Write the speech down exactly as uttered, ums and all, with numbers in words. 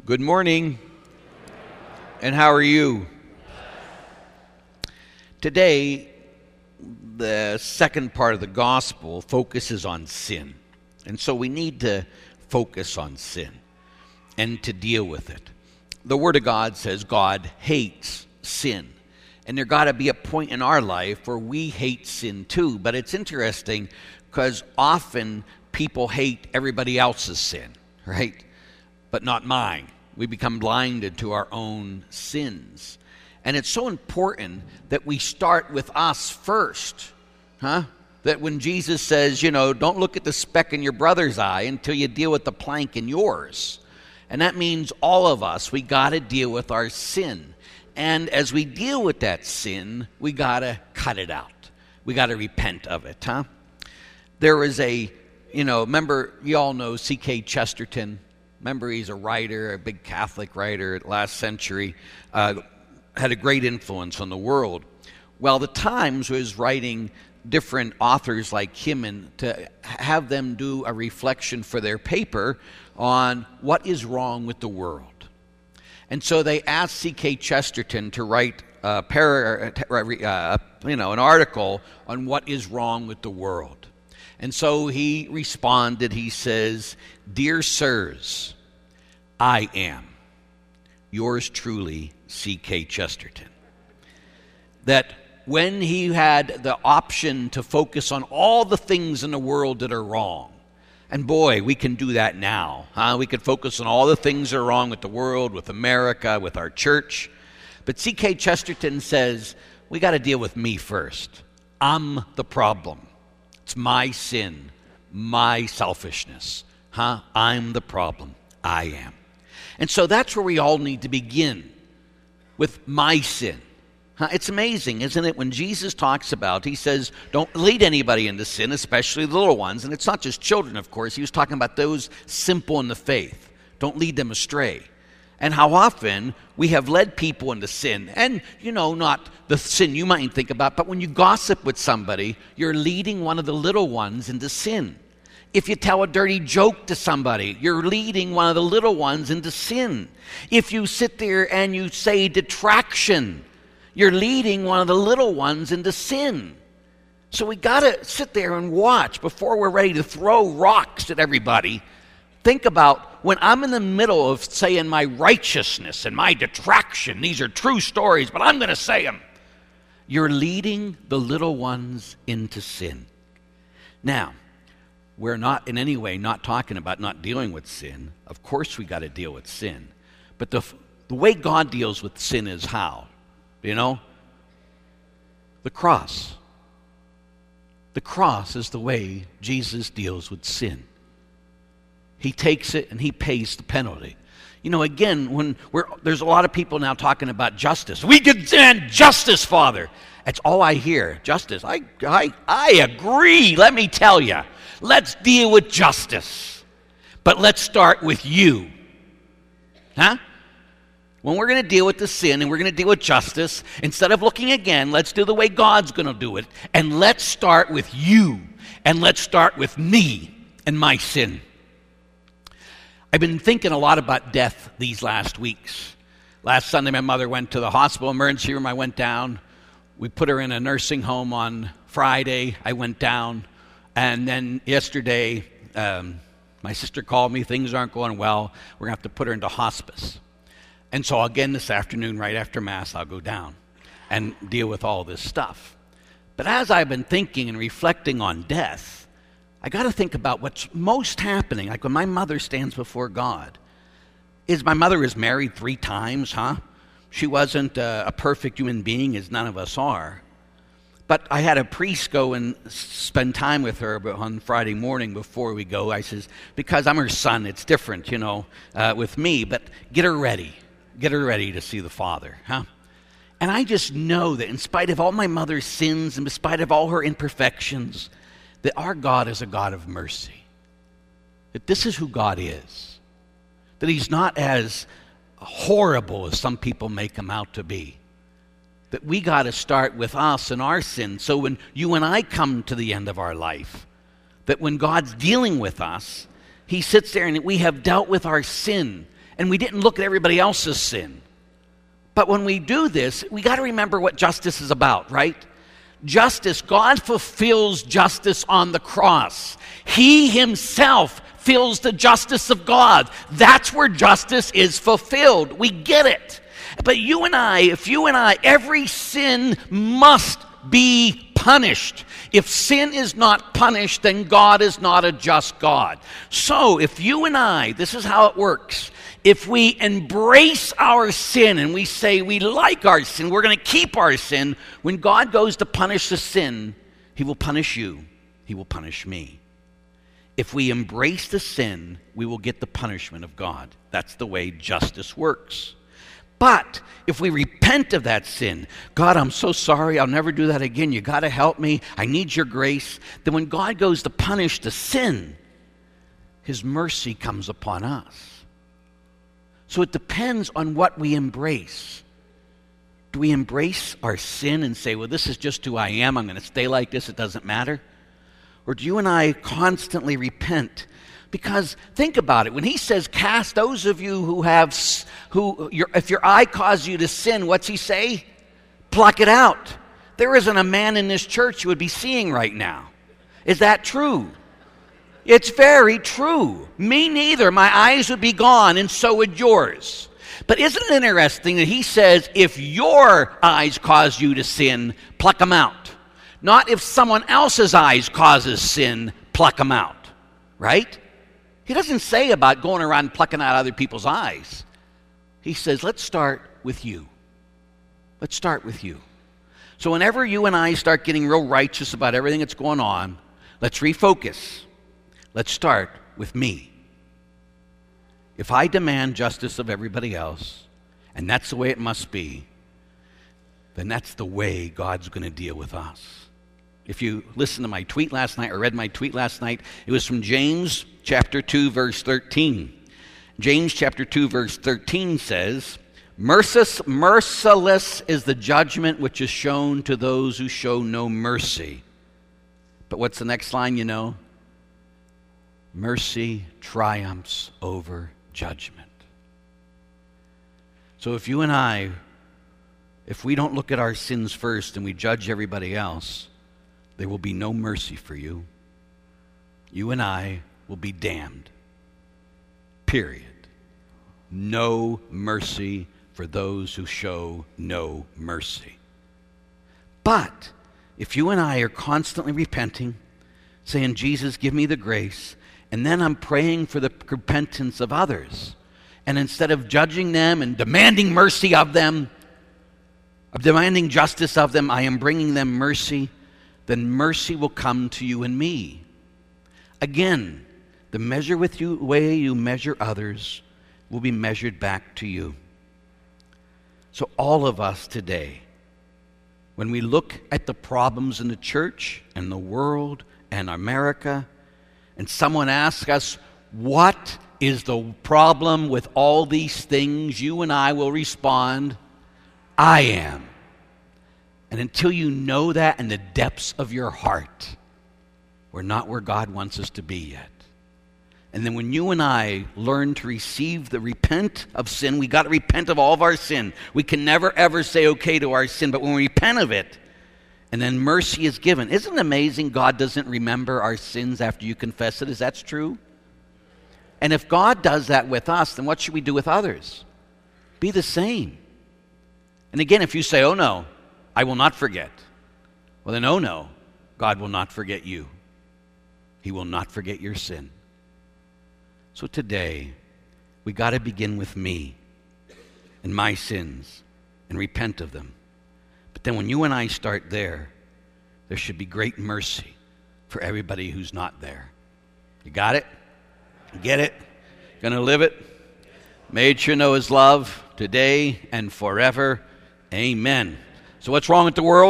Good morning. And how are you? Today, the second part of the gospel focuses on sin. And so we need to focus on sin and to deal with it. The Word of God says God hates sin. And there got to be a point in our life where we hate sin too. But it's interesting because often people hate everybody else's sin, right? But not mine. We become blinded to our own sins. And it's so important that we start with us first, huh? That when Jesus says, you know, don't look at the speck in your brother's eye until you deal with the plank in yours. And that means all of us, we got to deal with our sin. And as we deal with that sin, we got to cut it out. We got to repent of it, huh? There was a, you know, remember, you all know C K Chesterton. Remember, he's a writer, a big Catholic writer last century, uh, had a great influence on the world. Well, the Times was writing different authors like him and to have them do a reflection for their paper on what is wrong with the world. And so they asked C K Chesterton to write a para, uh, you know, an article on what is wrong with the world. And so he responded, he says, "Dear sirs, I am yours truly, C K Chesterton." That when he had the option to focus on all the things in the world that are wrong, and boy, we can do that now, huh? We could focus on all the things that are wrong with the world, with America, with our church. But C K Chesterton says, we got to deal with me first. I'm the problem. It's my sin, my selfishness, huh? I'm the problem. I am. And so that's where we all need to begin, with my sin. Huh? It's amazing, isn't it? When Jesus talks about, he says, don't lead anybody into sin, especially the little ones. And it's not just children, of course. He was talking about those simple in the faith. Don't lead them astray. And how often we have led people into sin. And, you know, not the sin you might think about, but when you gossip with somebody, you're leading one of the little ones into sin. If you tell a dirty joke to somebody, you're leading one of the little ones into sin. If you sit there and you say detraction, you're leading one of the little ones into sin. So we got to sit there and watch before we're ready to throw rocks at everybody. Think about when I'm in the middle of saying my righteousness and my detraction. These are true stories, but I'm going to say them. You're leading the little ones into sin. Now, we're not in any way not talking about not dealing with sin. Of course we got to deal with sin. But the, the way God deals with sin is how? You know? The cross. The cross is the way Jesus deals with sin. He takes it and he pays the penalty. You know, again, when we're, there's a lot of people now talking about justice. We demand justice, Father. That's all I hear, justice. I, I, I agree, let me tell you. Let's deal with justice. But let's start with you. Huh? When we're going to deal with the sin and we're going to deal with justice, instead of looking again, let's do the way God's going to do it. And let's start with you. And let's start with me and my sin. I've been thinking a lot about death these last weeks. Last Sunday, my mother went to the hospital emergency room. I went down. We put her in a nursing home on Friday. I went down. And then yesterday, um, my sister called me. Things aren't going well. We're going to have to put her into hospice. And so again this afternoon, right after Mass, I'll go down and deal with all this stuff. But as I've been thinking and reflecting on death, I got to think about what's most happening. Like when my mother stands before God, is my mother is married three times, huh? She wasn't a, a perfect human being, as none of us are. But I had a priest go and spend time with her on Friday morning before we go. I says, because I'm her son, it's different, you know, uh, with me. But get her ready. Get her ready to see the Father, huh? And I just know that in spite of all my mother's sins and in spite of all her imperfections, that our God is a God of mercy. That this is who God is. That he's not as horrible as some people make him out to be. That we got to start with us and our sin. So when you and I come to the end of our life, that when God's dealing with us, he sits there and we have dealt with our sin and we didn't look at everybody else's sin. But when we do this, we got to remember what justice is about, right? Justice, God fulfills justice on the cross. He himself fulfills the justice of God. That's where justice is fulfilled. We get it. But you and I, if you and I, every sin must be punished. If sin is not punished, then God is not a just God. So if you and I, this is how it works. If we embrace our sin and we say we like our sin, we're going to keep our sin, when God goes to punish the sin, he will punish you. He will punish me. If we embrace the sin, we will get the punishment of God. That's the way justice works. But if we repent of that sin, God, I'm so sorry, I'll never do that again. You got to help me. I need your grace. Then when God goes to punish the sin, his mercy comes upon us. So it depends on what we embrace. Do we embrace our sin and say, well, this is just who I am. I'm going to stay like this. It doesn't matter. Or do you and I constantly repent? Because think about it. When he says, cast those of you who have, who, your, if your eye causes you to sin, what's he say? Pluck it out. There isn't a man in this church you would be seeing right now. Is that true? It's very true. Me neither. My eyes would be gone, and so would yours. But isn't it interesting that he says, if your eyes cause you to sin, pluck them out. Not if someone else's eyes causes sin, pluck them out. Right? He doesn't say about going around plucking out other people's eyes. He says, let's start with you. Let's start with you. So whenever you and I start getting real righteous about everything that's going on, let's refocus. Let's start with me. If I demand justice of everybody else, and that's the way it must be, then that's the way God's going to deal with us. If you listened to my tweet last night or read my tweet last night, it was from James chapter two, verse thirteen. James chapter two, verse thirteen says, Merciless, merciless is the judgment which is shown to those who show no mercy. But what's the next line you know? Mercy triumphs over judgment. So if you and I, if we don't look at our sins first and we judge everybody else, there will be no mercy for you. You and I will be damned. Period. No mercy for those who show no mercy. But if you and I are constantly repenting, saying, Jesus, give me the grace, and then I'm praying for the repentance of others, and instead of judging them and demanding mercy of them, of demanding justice of them, I am bringing them mercy, then mercy will come to you and me. Again, the measure with you, way you measure others will be measured back to you. So all of us today, when we look at the problems in the church and the world and America, and someone asks us, what is the problem with all these things? You and I will respond, I am. And until you know that in the depths of your heart, we're not where God wants us to be yet. And then when you and I learn to receive the repent of sin, we got to repent of all of our sin. We can never ever say okay to our sin, but when we repent of it, and then mercy is given. Isn't it amazing God doesn't remember our sins after you confess it? Is that true? And if God does that with us, then what should we do with others? Be the same. And again, if you say, oh no, I will not forget. Well then, oh no, God will not forget you. He will not forget your sin. So today, we got to begin with me and my sins and repent of them. But then when you and I start there, there should be great mercy for everybody who's not there. You got it? You get it? Gonna live it? Made sure know his love today and forever. Amen. So what's wrong with the world?